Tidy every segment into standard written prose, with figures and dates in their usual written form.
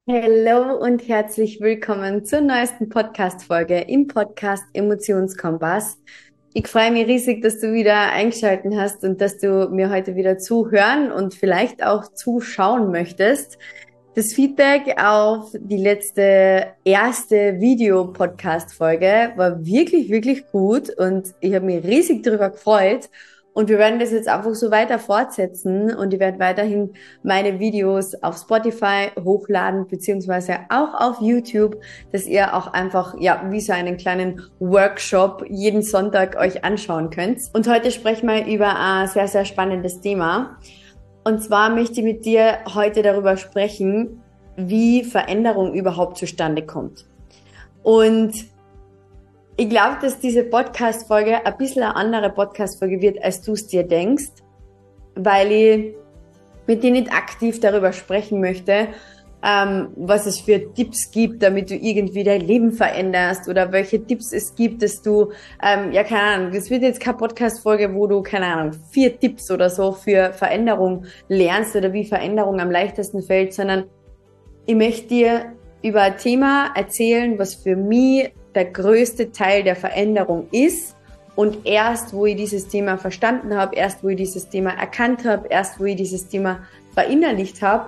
Hallo und herzlich willkommen zur neuesten Podcast-Folge im Podcast Emotionskompass. Ich freue mich riesig, dass du wieder eingeschaltet hast und dass du mir heute wieder zuhören und vielleicht auch zuschauen möchtest. Das Feedback auf die letzte erste Video-Podcast-Folge war wirklich, wirklich gut und ich habe mich riesig darüber gefreut. Und wir werden das jetzt einfach so weiter fortsetzen und ich werde weiterhin meine Videos auf Spotify hochladen, beziehungsweise auch auf YouTube, dass ihr auch einfach, ja, wie so einen kleinen Workshop jeden Sonntag euch anschauen könnt. Und heute sprechen wir über ein sehr, sehr spannendes Thema. Und zwar möchte ich mit dir heute darüber sprechen, wie Veränderung überhaupt zustande kommt. Und ich glaube, dass diese Podcast-Folge ein bisschen eine andere Podcast-Folge wird, als du es dir denkst, weil ich mit dir nicht aktiv darüber sprechen möchte, was es für Tipps gibt, damit du irgendwie dein Leben veränderst oder welche Tipps es gibt, dass du, ja, keine Ahnung, das wird jetzt keine Podcast-Folge, wo du, keine Ahnung, 4 Tipps oder so für Veränderung lernst oder wie Veränderung am leichtesten fällt, sondern ich möchte dir über ein Thema erzählen, was für mich der größte Teil der Veränderung ist. Und erst, wo ich dieses Thema verstanden habe, erst, wo ich dieses Thema erkannt habe, erst, wo ich dieses Thema verinnerlicht habe,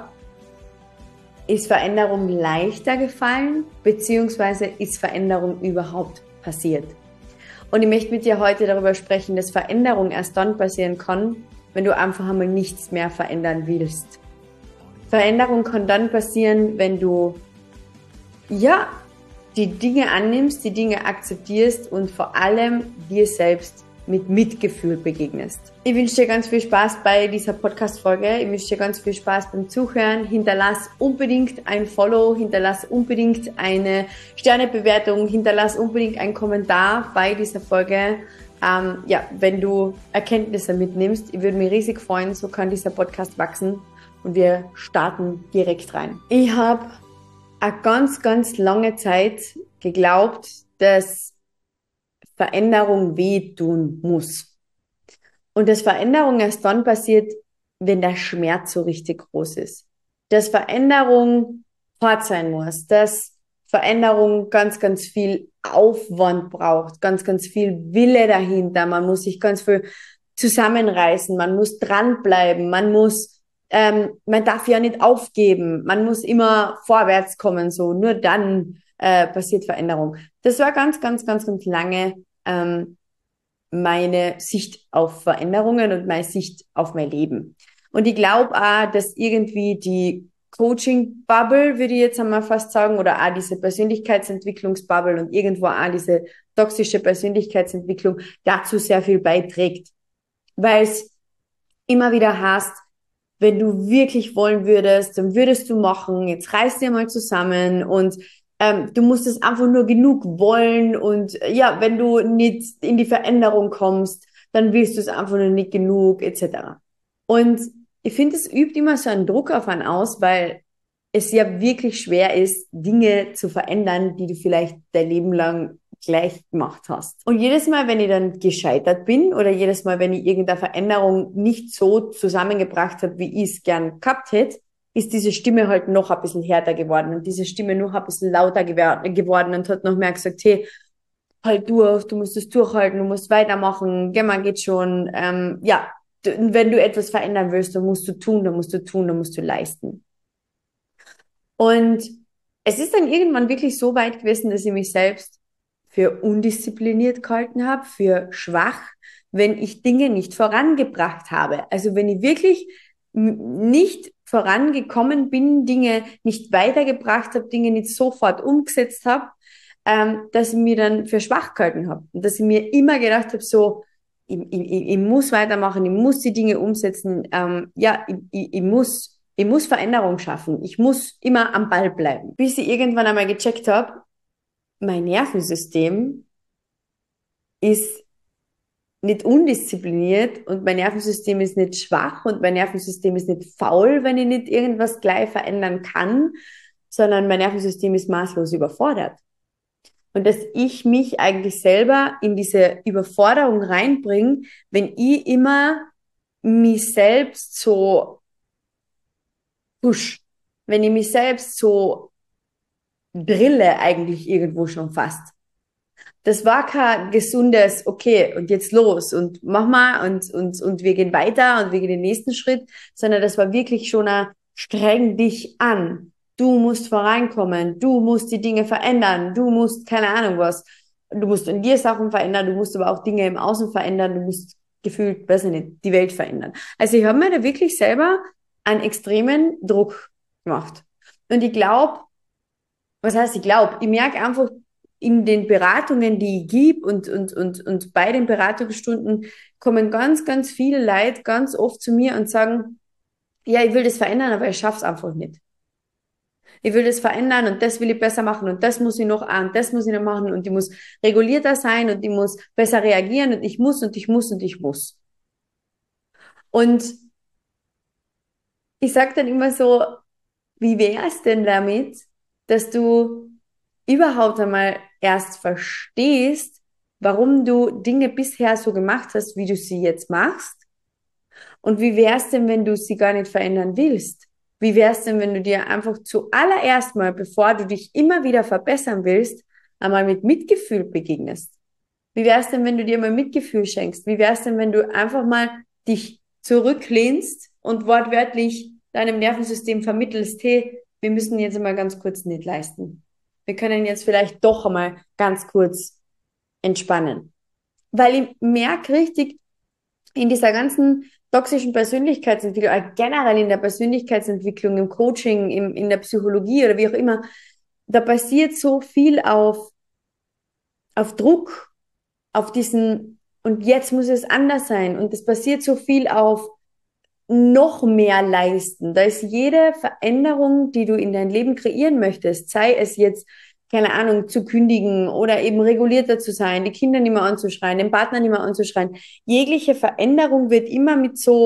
ist Veränderung leichter gefallen, beziehungsweise ist Veränderung überhaupt passiert. Und ich möchte mit dir heute darüber sprechen, dass Veränderung erst dann passieren kann, wenn du einfach einmal nichts mehr verändern willst. Veränderung kann dann passieren, wenn du, ja, die Dinge annimmst, die Dinge akzeptierst und vor allem dir selbst mit Mitgefühl begegnest. Ich wünsche dir ganz viel Spaß bei dieser Podcast-Folge. Ich wünsche dir ganz viel Spaß beim Zuhören. Hinterlass unbedingt ein Follow, hinterlass unbedingt eine Sternebewertung, hinterlass unbedingt einen Kommentar bei dieser Folge. Ja, wenn du Erkenntnisse mitnimmst, ich würde mich riesig freuen. So kann dieser Podcast wachsen und wir starten direkt rein. Ich habe eine ganz, ganz lange Zeit geglaubt, dass Veränderung wehtun muss. Und dass Veränderung erst dann passiert, wenn der Schmerz so richtig groß ist. Dass Veränderung hart sein muss, dass Veränderung ganz, ganz viel Aufwand braucht, ganz, ganz viel Wille dahinter. Man muss sich ganz viel zusammenreißen, man muss dranbleiben, man darf ja nicht aufgeben, man muss immer vorwärts kommen, so nur dann passiert Veränderung. Das war ganz, ganz, ganz, ganz lange meine Sicht auf Veränderungen und meine Sicht auf mein Leben. Und ich glaube auch, dass irgendwie die Coaching-Bubble, würde ich jetzt einmal fast sagen, oder auch diese Persönlichkeitsentwicklungsbubble und irgendwo auch diese toxische Persönlichkeitsentwicklung dazu sehr viel beiträgt. Weil es immer wieder heißt, wenn du wirklich wollen würdest, dann würdest du machen, jetzt reiß dir mal zusammen und du musst es einfach nur genug wollen und ja, wenn du nicht in die Veränderung kommst, dann willst du es einfach nur nicht genug, etc. Und ich finde, es übt immer so einen Druck auf einen aus, weil es ja wirklich schwer ist, Dinge zu verändern, die du vielleicht dein Leben lang gleich gemacht hast. Und jedes Mal, wenn ich dann gescheitert bin oder jedes Mal, wenn ich irgendeine Veränderung nicht so zusammengebracht habe, wie ich es gern gehabt hätte, ist diese Stimme halt noch ein bisschen härter geworden und diese Stimme noch ein bisschen lauter geworden und hat noch mehr gesagt, hey, halt durch, du musst es durchhalten, du musst weitermachen, gell, man geht schon, ja, wenn du etwas verändern willst, dann musst du tun, dann musst du tun, dann musst du leisten. Und es ist dann irgendwann wirklich so weit gewesen, dass ich mich selbst für undiszipliniert gehalten habe, für schwach, wenn ich Dinge nicht vorangebracht habe. Also wenn ich wirklich nicht vorangekommen bin, Dinge nicht weitergebracht habe, Dinge nicht sofort umgesetzt habe, dass ich mir dann für schwach gehalten habe. Und dass ich mir immer gedacht habe, so, ich muss weitermachen, ich muss die Dinge umsetzen, ja, ich muss Veränderung schaffen. Ich muss immer am Ball bleiben. Bis ich irgendwann einmal gecheckt habe, mein Nervensystem ist nicht undiszipliniert und mein Nervensystem ist nicht schwach und mein Nervensystem ist nicht faul, wenn ich nicht irgendwas gleich verändern kann, sondern mein Nervensystem ist maßlos überfordert. Und dass ich mich eigentlich selber in diese Überforderung reinbringe, wenn ich immer mich selbst so push. wenn ich mich selbst so drille eigentlich irgendwo schon fast. Das war kein gesundes, okay, und jetzt los und mach mal und wir gehen weiter und wir gehen den nächsten Schritt, sondern das war wirklich schon ein streng dich an. Du musst vorankommen, du musst die Dinge verändern, du musst, keine Ahnung was, du musst in dir Sachen verändern, du musst aber auch Dinge im Außen verändern, du musst gefühlt, weiß ich nicht, die Welt verändern. Also ich habe mir da wirklich selber einen extremen Druck gemacht. Und ich glaube, was heißt, ich glaube, ich merke einfach in den Beratungen, die ich gebe und bei den Beratungsstunden kommen ganz, ganz viele Leute ganz oft zu mir und sagen, ja, ich will das verändern, aber ich schaff's einfach nicht. Ich will das verändern und das will ich besser machen und das muss ich noch und das muss ich noch machen und ich muss regulierter sein und ich muss besser reagieren und ich muss und ich muss und ich muss. Und ich sage dann immer so, wie wär's denn damit, dass du überhaupt einmal erst verstehst, warum du Dinge bisher so gemacht hast, wie du sie jetzt machst? Und wie wär's denn, wenn du sie gar nicht verändern willst? Wie wär's denn, wenn du dir einfach zuallererst mal, bevor du dich immer wieder verbessern willst, einmal mit Mitgefühl begegnest? Wie wär's denn, wenn du dir mal Mitgefühl schenkst? Wie wär's denn, wenn du einfach mal dich zurücklehnst und wortwörtlich deinem Nervensystem vermittelst, hey, wir müssen jetzt mal ganz kurz nicht leisten. Wir können jetzt vielleicht doch einmal ganz kurz entspannen. Weil ich merke richtig in dieser ganzen toxischen Persönlichkeitsentwicklung, generell in der Persönlichkeitsentwicklung, im Coaching, in der Psychologie oder wie auch immer, da passiert so viel auf Druck, auf diesen, und jetzt muss es anders sein. Und es passiert so viel auf noch mehr leisten. Da ist jede Veränderung, die du in dein Leben kreieren möchtest, sei es jetzt, keine Ahnung, zu kündigen oder eben regulierter zu sein, die Kinder nicht mehr anzuschreien, den Partner nicht mehr anzuschreien. Jegliche Veränderung wird immer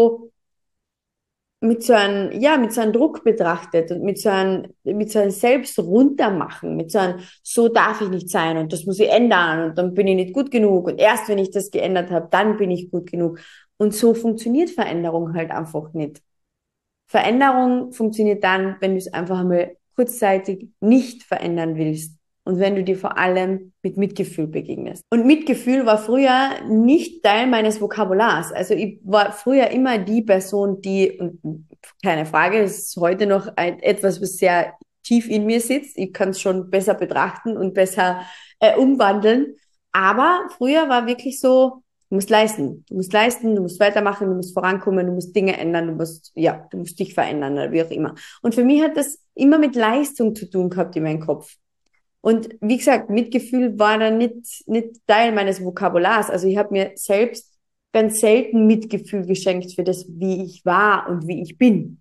mit so einem Druck betrachtet und mit so einem Selbst runtermachen, mit so einem, so darf ich nicht sein und das muss ich ändern und dann bin ich nicht gut genug und erst wenn ich das geändert habe, dann bin ich gut genug. Und so funktioniert Veränderung halt einfach nicht. Veränderung funktioniert dann, wenn du es einfach einmal kurzzeitig nicht verändern willst und wenn du dir vor allem mit Mitgefühl begegnest. Und Mitgefühl war früher nicht Teil meines Vokabulars. Also ich war früher immer die Person, die, und keine Frage, es ist heute noch etwas, was sehr tief in mir sitzt. Ich kann es schon besser betrachten und besser umwandeln. Aber früher war wirklich so, du musst leisten. Du musst leisten, du musst weitermachen, du musst vorankommen, du musst Dinge ändern, du musst, ja, du musst dich verändern oder wie auch immer. Und für mich hat das immer mit Leistung zu tun gehabt in meinem Kopf. Und wie gesagt, Mitgefühl war dann nicht Teil meines Vokabulars. Also ich habe mir selbst ganz selten Mitgefühl geschenkt für das, wie ich war und wie ich bin.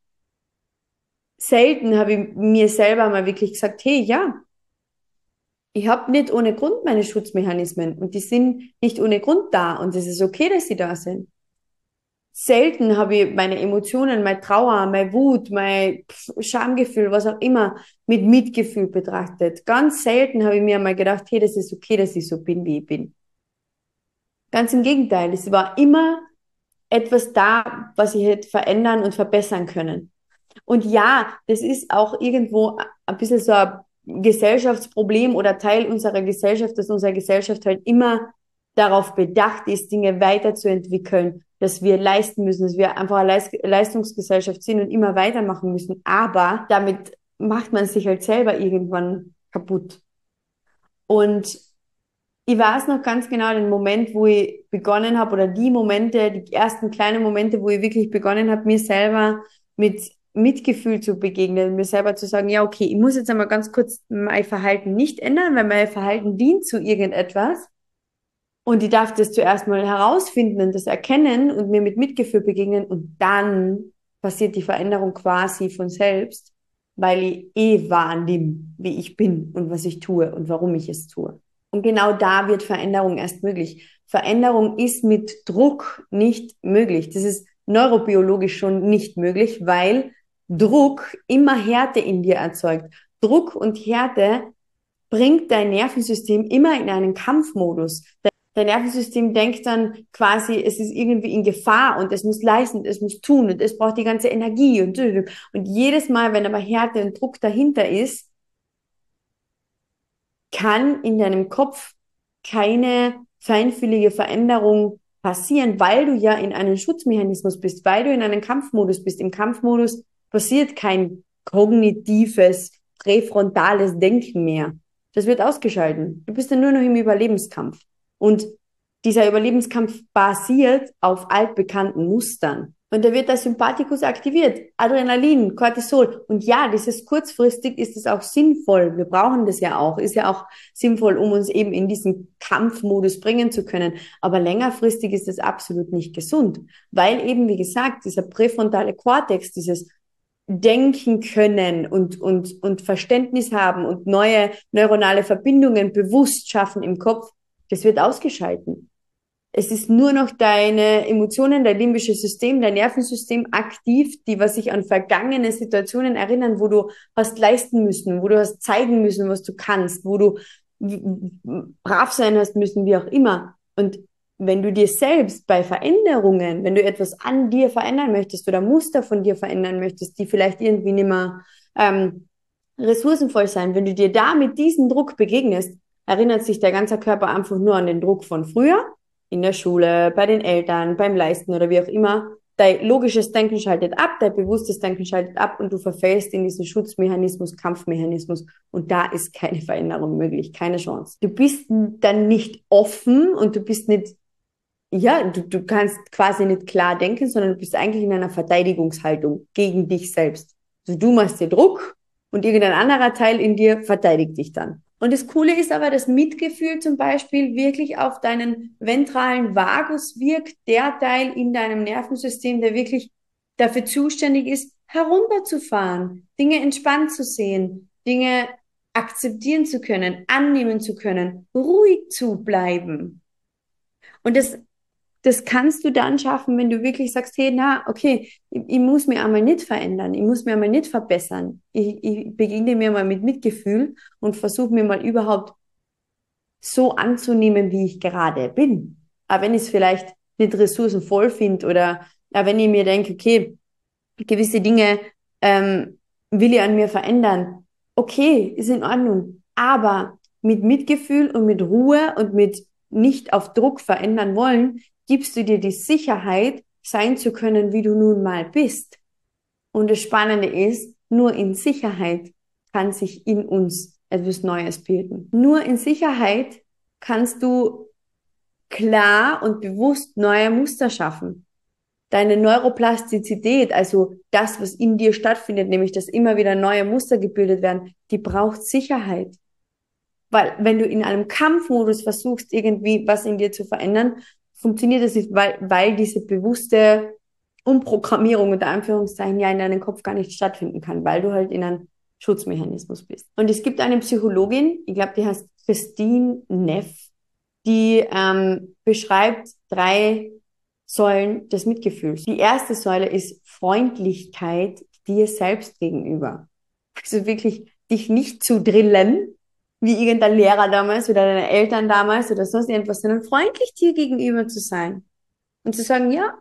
Selten habe ich mir selber mal wirklich gesagt, hey, ja, ich habe nicht ohne Grund meine Schutzmechanismen und die sind nicht ohne Grund da und es ist okay, dass sie da sind. Selten habe ich meine Emotionen, meine Trauer, meine Wut, mein Schamgefühl, was auch immer, mit Mitgefühl betrachtet. Ganz selten habe ich mir einmal gedacht, hey, das ist okay, dass ich so bin, wie ich bin. Ganz im Gegenteil, es war immer etwas da, was ich hätte verändern und verbessern können. Und ja, das ist auch irgendwo ein bisschen so ein Gesellschaftsproblem oder Teil unserer Gesellschaft, dass unsere Gesellschaft halt immer darauf bedacht ist, Dinge weiterzuentwickeln, dass wir leisten müssen, dass wir einfach eine Leistungsgesellschaft sind und immer weitermachen müssen. Aber damit macht man sich halt selber irgendwann kaputt. Und ich weiß noch ganz genau den Moment, wo ich begonnen habe, oder die Momente, die ersten kleinen Momente, wo ich wirklich begonnen habe, mir selber mit Mitgefühl zu begegnen, mir selber zu sagen, ja, okay, ich muss jetzt einmal ganz kurz mein Verhalten nicht ändern, weil mein Verhalten dient zu irgendetwas. Und ich darf das zuerst mal herausfinden und das erkennen und mir mit Mitgefühl begegnen und dann passiert die Veränderung quasi von selbst, weil ich wahrnehme, wie ich bin und was ich tue und warum ich es tue. Und genau da wird Veränderung erst möglich. Veränderung ist mit Druck nicht möglich. Das ist neurobiologisch schon nicht möglich, weil Druck immer Härte in dir erzeugt. Druck und Härte bringt dein Nervensystem immer in einen Kampfmodus. Dein Nervensystem denkt dann quasi, es ist irgendwie in Gefahr und es muss leisten, es muss tun und es braucht die ganze Energie und jedes Mal, wenn aber Härte und Druck dahinter ist, kann in deinem Kopf keine feinfühlige Veränderung passieren, weil du ja in einem Schutzmechanismus bist, weil du in einem Kampfmodus bist. Im Kampfmodus passiert kein kognitives, präfrontales Denken mehr. Das wird ausgeschalten. Du bist dann nur noch im Überlebenskampf. Und dieser Überlebenskampf basiert auf altbekannten Mustern. Und da wird der Sympathikus aktiviert. Adrenalin, Cortisol. Und ja, dieses kurzfristig ist es auch sinnvoll. Wir brauchen das ja auch. Ist ja auch sinnvoll, um uns eben in diesen Kampfmodus bringen zu können. Aber längerfristig ist es absolut nicht gesund. Weil eben, wie gesagt, dieser präfrontale Kortex, dieses Denken können und Verständnis haben und neue neuronale Verbindungen bewusst schaffen im Kopf, das wird ausgeschalten. Es ist nur noch deine Emotionen, dein limbisches System, dein Nervensystem aktiv, die was sich an vergangene Situationen erinnern, wo du hast leisten müssen, wo du hast zeigen müssen, was du kannst, wo du brav sein hast müssen, wie auch immer. Und wenn du dir selbst bei Veränderungen, wenn du etwas an dir verändern möchtest oder Muster von dir verändern möchtest, die vielleicht irgendwie nicht mehr ressourcenvoll sein, wenn du dir da mit diesem Druck begegnest, erinnert sich der ganze Körper einfach nur an den Druck von früher, in der Schule, bei den Eltern, beim Leisten oder wie auch immer. Dein logisches Denken schaltet ab, dein bewusstes Denken schaltet ab und du verfällst in diesen Schutzmechanismus, Kampfmechanismus und da ist keine Veränderung möglich, keine Chance. Du bist dann nicht offen und du bist nicht, ja, du kannst quasi nicht klar denken, sondern du bist eigentlich in einer Verteidigungshaltung gegen dich selbst. Also du machst dir Druck und irgendein anderer Teil in dir verteidigt dich dann. Und das Coole ist aber, dass Mitgefühl zum Beispiel wirklich auf deinen ventralen Vagus wirkt, der Teil in deinem Nervensystem, der wirklich dafür zuständig ist, herunterzufahren, Dinge entspannt zu sehen, Dinge akzeptieren zu können, annehmen zu können, ruhig zu bleiben. Und das kannst du dann schaffen, wenn du wirklich sagst, hey, na, okay, ich muss mich einmal nicht verändern, ich muss mich einmal nicht verbessern. Ich beginne mir mal mit Mitgefühl und versuche mir mal überhaupt so anzunehmen, wie ich gerade bin. Aber wenn ich es vielleicht nicht ressourcenvoll finde oder wenn ich mir denke, okay, gewisse Dinge will ich an mir verändern, okay, ist in Ordnung. Aber mit Mitgefühl und mit Ruhe und mit nicht auf Druck verändern wollen, gibst du dir die Sicherheit, sein zu können, wie du nun mal bist. Und das Spannende ist, nur in Sicherheit kann sich in uns etwas Neues bilden. Nur in Sicherheit kannst du klar und bewusst neue Muster schaffen. Deine Neuroplastizität, also das, was in dir stattfindet, nämlich dass immer wieder neue Muster gebildet werden, die braucht Sicherheit. Weil wenn du in einem Kampfmodus versuchst, irgendwie was in dir zu verändern, funktioniert das nicht, weil diese bewusste Umprogrammierung unter Anführungszeichen ja in deinem Kopf gar nicht stattfinden kann, weil du halt in einem Schutzmechanismus bist. Und es gibt eine Psychologin, ich glaube, die heißt Christine Neff, die beschreibt 3 Säulen des Mitgefühls. Die erste Säule ist Freundlichkeit dir selbst gegenüber. Also wirklich dich nicht zu drillen, wie irgendein Lehrer damals oder deine Eltern damals oder sonst irgendwas, sondern freundlich dir gegenüber zu sein. Und zu sagen, ja,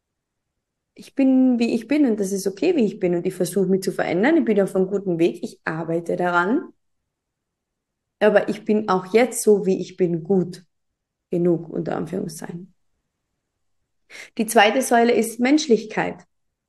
ich bin, wie ich bin und das ist okay, wie ich bin und ich versuche mich zu verändern, ich bin auf einem guten Weg, ich arbeite daran, aber ich bin auch jetzt so, wie ich bin, gut genug, unter Anführungszeichen. Die zweite Säule ist Menschlichkeit.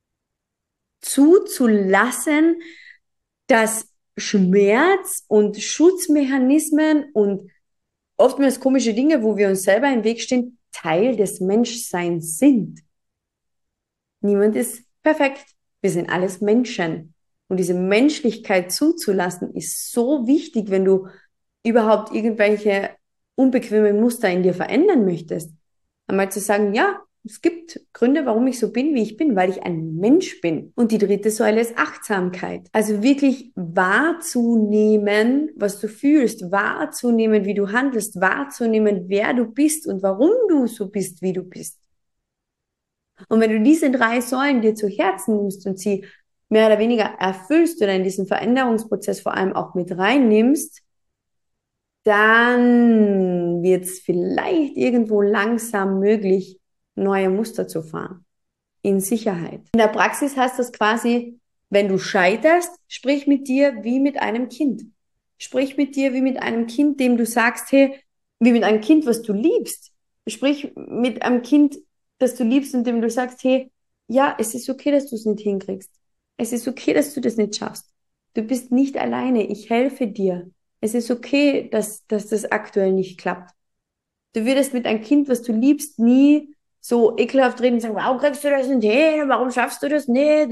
Zuzulassen, dass Schmerz und Schutzmechanismen und oftmals komische Dinge, wo wir uns selber im Weg stehen, Teil des Menschseins sind. Niemand ist perfekt. Wir sind alles Menschen. Und diese Menschlichkeit zuzulassen, ist so wichtig, wenn du überhaupt irgendwelche unbequemen Muster in dir verändern möchtest. Einmal zu sagen, ja, es gibt Gründe, warum ich so bin, wie ich bin, weil ich ein Mensch bin. Und die dritte Säule ist Achtsamkeit. Also wirklich wahrzunehmen, was du fühlst, wahrzunehmen, wie du handelst, wahrzunehmen, wer du bist und warum du so bist, wie du bist. Und wenn du diese 3 Säulen dir zu Herzen nimmst und sie mehr oder weniger erfüllst oder in diesen Veränderungsprozess vor allem auch mit reinnimmst, dann wird es vielleicht irgendwo langsam möglich, neue Muster zu fahren. In Sicherheit. In der Praxis heißt das quasi, wenn du scheiterst, sprich mit dir wie mit einem Kind. Sprich mit dir wie mit einem Kind, dem du sagst, hey, wie mit einem Kind, was du liebst. Sprich mit einem Kind, das du liebst und dem du sagst, hey, ja, es ist okay, dass du es nicht hinkriegst. Es ist okay, dass du das nicht schaffst. Du bist nicht alleine. Ich helfe dir. Es ist okay, dass das aktuell nicht klappt. Du würdest mit einem Kind, was du liebst, nie so ekelhaft reden und sagen, warum kriegst du das nicht hin? Warum schaffst du das nicht?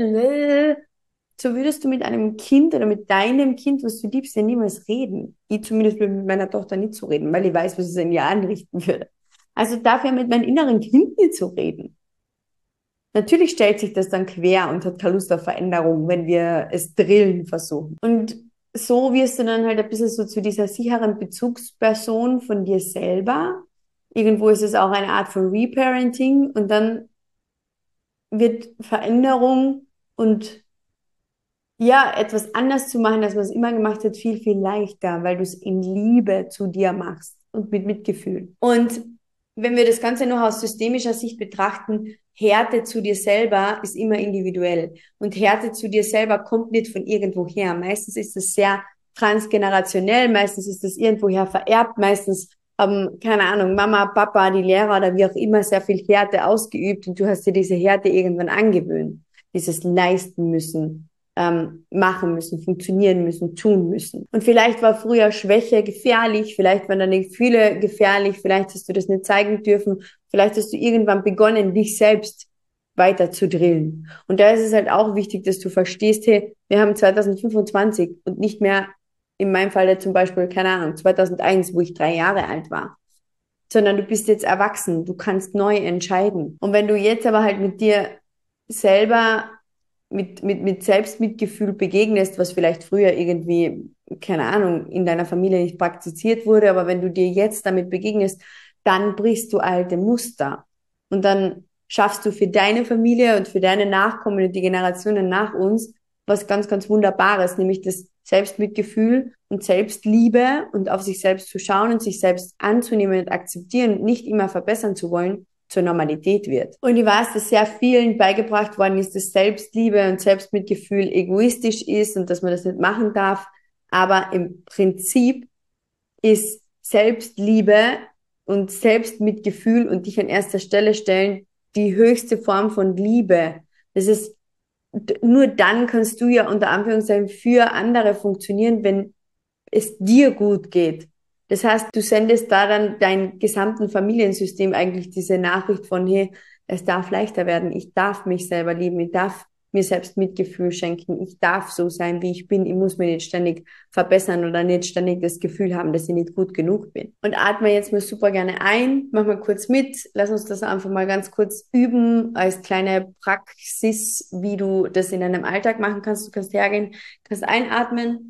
So würdest du mit einem Kind oder mit deinem Kind, was du liebst, ja niemals reden. Ich zumindest will mit meiner Tochter nicht so reden, weil ich weiß, was es in ihr anrichten würde. Also darf ja mit meinem inneren Kind nicht so reden. Natürlich stellt sich das dann quer und hat keine Lust auf Veränderung, wenn wir es drillen versuchen. Und so wirst du dann halt ein bisschen so zu dieser sicheren Bezugsperson von dir selber. Irgendwo ist es auch eine Art von Reparenting und dann wird Veränderung und ja, etwas anders zu machen, als man es immer gemacht hat, viel, viel leichter, weil du es in Liebe zu dir machst und mit Mitgefühl. Und wenn wir das Ganze noch aus systemischer Sicht betrachten, Härte zu dir selber ist immer individuell. Und Härte zu dir selber kommt nicht von irgendwoher. Meistens ist es sehr transgenerationell, meistens ist es irgendwoher vererbt, meistens haben, keine Ahnung, Mama, Papa, die Lehrer oder wie auch immer sehr viel Härte ausgeübt und du hast dir diese Härte irgendwann angewöhnt. Dieses leisten müssen, machen müssen, funktionieren müssen, tun müssen. Und vielleicht war früher Schwäche gefährlich, vielleicht waren deine Gefühle gefährlich, vielleicht hast du das nicht zeigen dürfen, vielleicht hast du irgendwann begonnen, dich selbst weiter zu drillen. Und da ist es halt auch wichtig, dass du verstehst, hey, wir haben 2025 und nicht mehr in meinem Fall zum Beispiel, keine Ahnung, 2001, wo ich 3 Jahre alt war, sondern du bist jetzt erwachsen, du kannst neu entscheiden. Und wenn du jetzt aber halt mit dir selber mit Selbstmitgefühl begegnest, was vielleicht früher irgendwie, keine Ahnung, in deiner Familie nicht praktiziert wurde, aber wenn du dir jetzt damit begegnest, dann brichst du alte Muster. Und dann schaffst du für deine Familie und für deine Nachkommen und die Generationen nach uns was ganz, ganz Wunderbares, nämlich das Selbstmitgefühl und Selbstliebe und auf sich selbst zu schauen und sich selbst anzunehmen und akzeptieren und nicht immer verbessern zu wollen, zur Normalität wird. Und ich weiß, dass sehr vielen beigebracht worden ist, dass Selbstliebe und Selbstmitgefühl egoistisch ist und dass man das nicht machen darf. Aber im Prinzip ist Selbstliebe und Selbstmitgefühl und dich an erster Stelle stellen die höchste Form von Liebe. Das ist, nur dann kannst du ja unter Anführungszeichen für andere funktionieren, wenn es dir gut geht. Das heißt, du sendest da dann dein gesamten Familiensystem eigentlich diese Nachricht von, hey, es darf leichter werden, ich darf mich selber lieben, ich darf mir selbst Mitgefühl schenken, ich darf so sein, wie ich bin, ich muss mich nicht ständig verbessern oder nicht ständig das Gefühl haben, dass ich nicht gut genug bin. Und atme jetzt mal super gerne ein, mach mal kurz mit, lass uns das einfach mal ganz kurz üben, als kleine Praxis, wie du das in deinem Alltag machen kannst. Du kannst hergehen, kannst einatmen,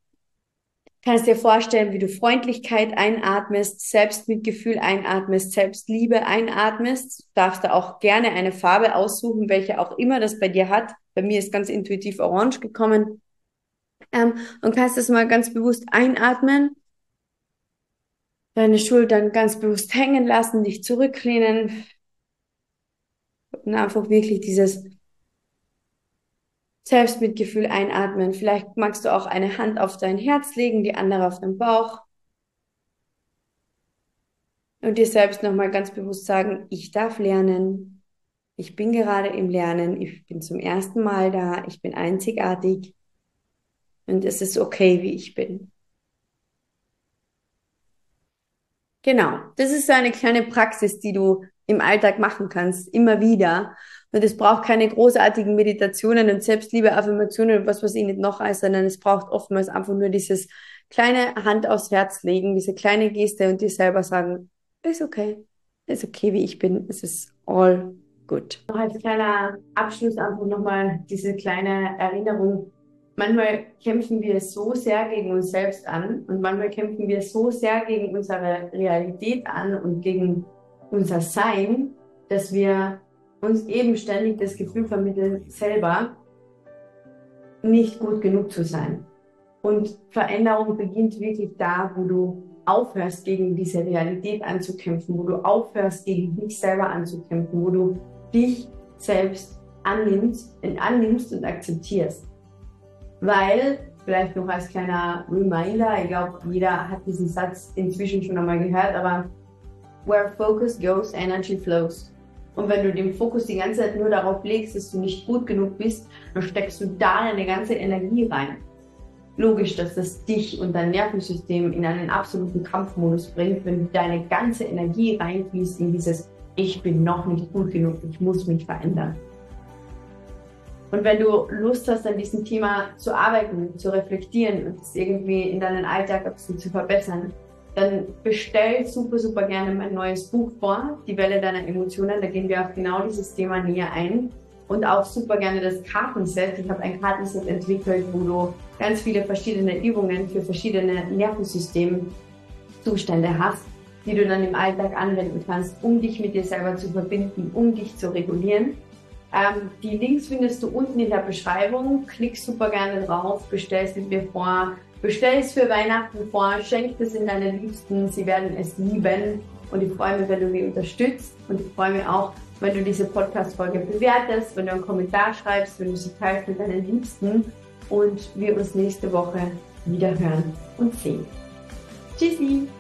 kannst dir vorstellen, wie du Freundlichkeit einatmest, Selbstmitgefühl einatmest, Selbstliebe einatmest. Du darfst da auch gerne eine Farbe aussuchen, welche auch immer das bei dir hat. Bei mir ist ganz intuitiv orange gekommen. Und kannst das mal ganz bewusst einatmen, deine Schultern ganz bewusst hängen lassen, dich zurücklehnen und einfach wirklich dieses Selbstmitgefühl einatmen. Vielleicht magst du auch eine Hand auf dein Herz legen, die andere auf den Bauch. Und dir selbst nochmal ganz bewusst sagen, ich darf lernen, ich bin gerade im Lernen, ich bin zum ersten Mal da, ich bin einzigartig und es ist okay, wie ich bin. Genau, das ist so eine kleine Praxis, die du im Alltag machen kannst, immer wieder. Und es braucht keine großartigen Meditationen und Selbstliebe-Affirmationen und was weiß ich nicht noch alles, sondern es braucht oftmals einfach nur dieses kleine Hand aufs Herz legen, diese kleine Geste und dir selber sagen, ist okay, wie ich bin, es ist all good. Noch als kleiner Abschluss einfach nochmal diese kleine Erinnerung. Manchmal kämpfen wir so sehr gegen uns selbst an und manchmal kämpfen wir so sehr gegen unsere Realität an und gegen unser Sein, dass wir uns eben ständig das Gefühl vermitteln, selber nicht gut genug zu sein. Und Veränderung beginnt wirklich da, wo du aufhörst, gegen diese Realität anzukämpfen, wo du aufhörst, gegen dich selber anzukämpfen, wo du dich selbst annimmst und akzeptierst. Weil, vielleicht noch als kleiner Reminder, ich glaube, jeder hat diesen Satz inzwischen schon einmal gehört, aber where focus goes, energy flows. Und wenn du den Fokus die ganze Zeit nur darauf legst, dass du nicht gut genug bist, dann steckst du da deine ganze Energie rein. Logisch, dass das dich und dein Nervensystem in einen absoluten Kampfmodus bringt, wenn du deine ganze Energie reinfließt in dieses Ich bin noch nicht gut genug, ich muss mich verändern. Und wenn du Lust hast, an diesem Thema zu arbeiten, zu reflektieren und es irgendwie in deinen Alltag ein bisschen zu verbessern, dann bestell super gerne mein neues Buch vor, Die Welle deiner Emotionen. Da gehen wir auf genau dieses Thema näher ein. Und auch super gerne das Kartenset. Ich habe ein Kartenset entwickelt, wo du ganz viele verschiedene Übungen für verschiedene Nervensystemzustände hast, die du dann im Alltag anwenden kannst, um dich mit dir selber zu verbinden, um dich zu regulieren. Die Links findest du unten in der Beschreibung. Klick super gerne drauf, bestell es mir vor, bestell es für Weihnachten vor, schenk es in deine Liebsten, sie werden es lieben. Und ich freue mich, wenn du mich unterstützt, und ich freue mich auch, wenn du diese Podcast-Folge bewertest, wenn du einen Kommentar schreibst, wenn du sie teilst mit deinen Liebsten, und wir uns nächste Woche wieder hören und sehen. Tschüssi!